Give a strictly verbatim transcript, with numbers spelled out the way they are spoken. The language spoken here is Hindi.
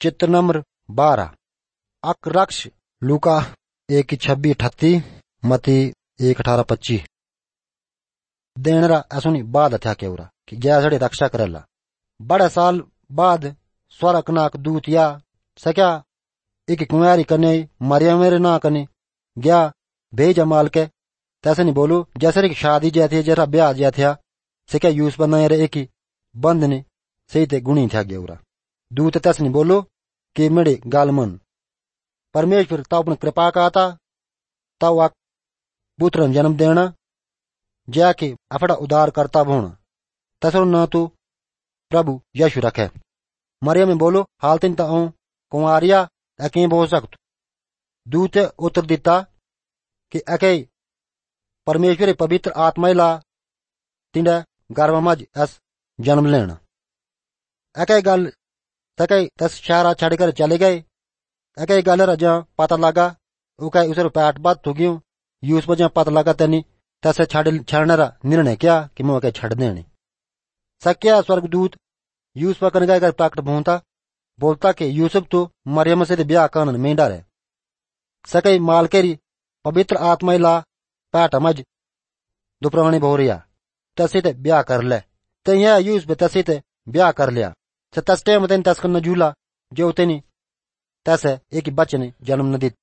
चित्र नंबर बारह। अकरक्ष लूका एक की छब्बी अठत्ती मती एक अठारह पच्ची। देनरा ऐसुनी बाद था केवरा कि गया सड़े रक्षा करेला। बड़े साल बाद स्वर्ग नाक दूत या सक्या एक कुंवारी कने मरियम मेरे ना कने गया भेजा माल के तैसे नहीं बोलू जैसे कि शादी जै थे जरा ब्याह जै था से क्या यूस बनाए रे एक ही बंद ने सही ते गुणी था गेवरा। दूत तैसे नहीं बोलो कि मेरे गाल मन परमेश्वर तब अपनी कृपा का आता तब वक पुत्र जन्म देना जै के अफड़ा उदार करता होना तसर न तू प्रभु यशु रखे। मरियम में बोलो हालतिन ता कुंवारिया अकें बोल सकत। दूत उत्तर दिता कि अके परमेश्वर पवित्र आत्मा ला तिंडे गर्भ मज एस जन्म लेना। अके गल तके तस शहरा छड़कर चले गए। अके गल रजा पता लगा उके उसे पैट बात तो गयो यूस वजह पता लगा तनी तसे छड़ छड़ने रा निर्णय किया कि मैं छड़ देने सक्या। स्वर्गदूत यूसुफ कन गए प्रकट भूता बोलता कि यूसुफ तो मरियम से ब्याह करन में डर है सके माल केरी पवित्र आत्मा ला पैट मज दुपरानी भोरिया तसे ते ब्याह कर ले ते यह यूसुफ तसे ते ब्याह कर लिया से तस टेम तेन तस कन झूला जो तेनी तसे एक बच्चे ने जन्म न दी।